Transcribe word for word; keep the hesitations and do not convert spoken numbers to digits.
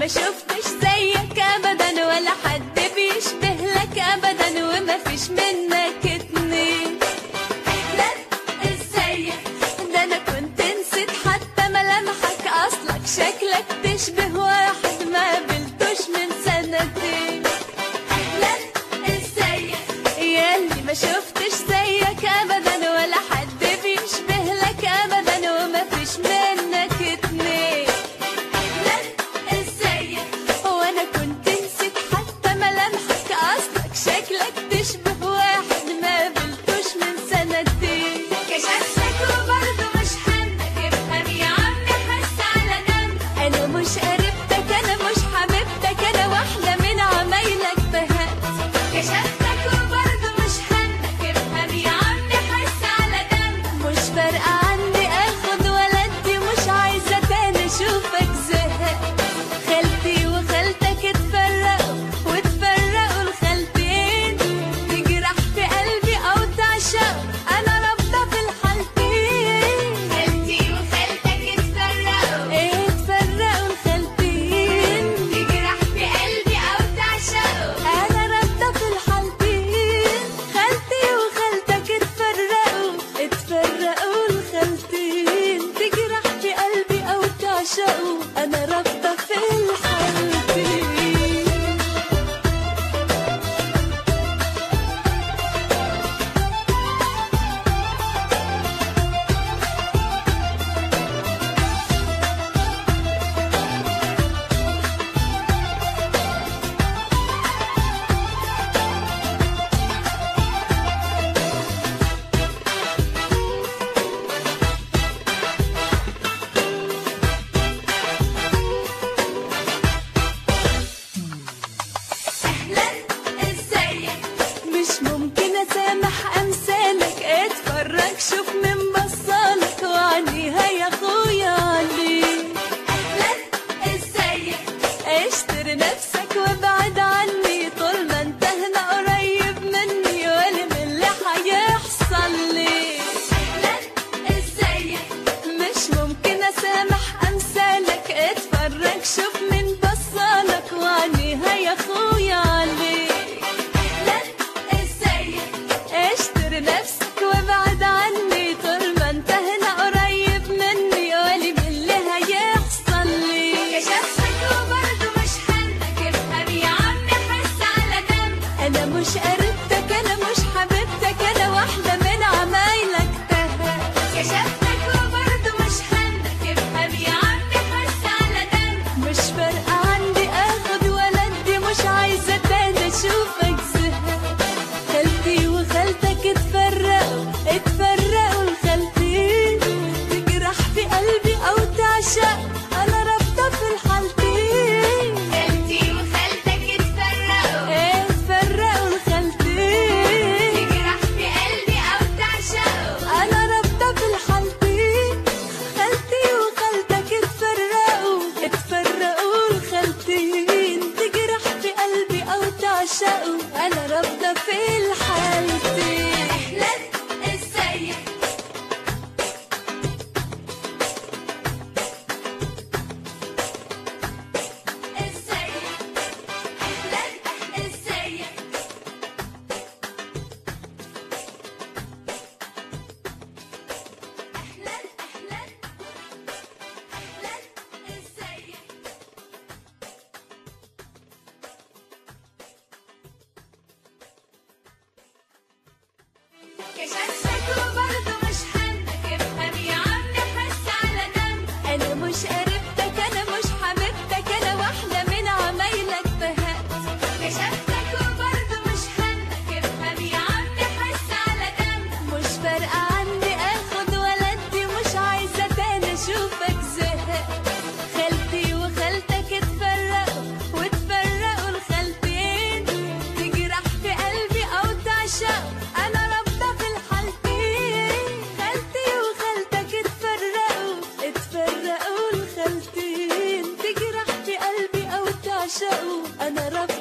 ما شفتش زيك ابدا ولا حد بيشبه لك ابدا وما فيش منك اتنين. لا ازيك ده انا كنت نسيت حتى ملامحك، اصلك شكلك تشبه واحد ما قابلتوش من سنتين. لا ازيك ياللي ما شفتش زيك ابدا ولا حد بيشبه لك ابدا وما فيش منك اتنين. لا ازيك وانا كنت نسيت حتى ملامحك، اصلك شكلك تشبه واحد ما قابلتوش من سنتين. كشفتك وبرضه مش همك، افهم يا عم حس على جنب. انا مش قريبتك انا مش حبيبتك، انا واحده من عمايلك بهات. كشفتك وبرضه مش همك، افهم يا عم حس على جنب. مش فارقه عني اخد ولا ادي، مش عايزه تاني اشوفك زهق. خالتي وخالتك اتفرقوا واتفرقوا الخالتين، تجرح في قلبي او تعشقوا انا رافضه في الحالتين. خالتي وخالتك اتفرقوا اتفرقوا الخالتين، تجرح في قلبي او تعشقوا انا رافضه في الحالتين. خالتي وخالتك اتفرقوا اتفرقوا الخالتين، تجرح في قلبي او تعشقوا انا رافضه في الحالتين. مش ممكن اسامح امثالك، اتفرج شوف من بصالك وعنيها يا اخويا عليك. اهلا ازيك اشتري نفسك وابعد عني، طول ما انت هنا قريب مني ولا من اللي هيحصل لي. اهلا ازيك مش ممكن اسامح امثالك، اتفرج شوف من بصالك وعنيها يا اخويا عليك. اشتري نفسك وابعد عني، طول ما انت هنا قريب مني ولي من اللي هيحصل لي. كشفتك وبرضه مش همك، افهم يا عم حس على جنب. انا مش قريبتك انا مش حبيبتك، انا واحده من عمايلك بهات. كشفتك وبرضه مش همك، افهم يا عم حس على جنب. مش فارقه عندي اخد ولا ادي، مش عايزه تاني اشوفك زهق. خالتي وخالتك اتفرقوا اتفرقوا الخالتين، تجرح في قلبي او تعشق انا رافضه في الحالتين. خالتي وخالتك اتفرقوا اتفرقوا الخالتين، تجرح في قلبي او تعشقوا انا رافضه في الحالتين. خالتي وخالتك اتفرقوا اتفرقوا الخالتين، تجرح في قلبي او تعشقوا انا رافضه في الحالتين. اهلا ازيك ازيك اهلا ازيك اهلا اهلا اهلا ازيك. كشفتك وبرضه مش همك، افهم يا عم حس على جنب. انا مش قريبتك انا مش حبيبتك، انا واحده من عمايلك بهات. كشفتك وبرضه مش همك، افهم يا عم حس على جنب. مش فارقه عندي اخد ولا ادي، مش عايزه تاني اشوفك زهق. خالتي وخالتك اتفرقوا واتفرقوا الخالتين، تجرح في قلبي او تعشقوا انا رافضه في الحالتين. خالتي وخالتك اتفرقوا اتفرقوا الخالتين، تجرح في قلبي او تعشقوا انا رافضه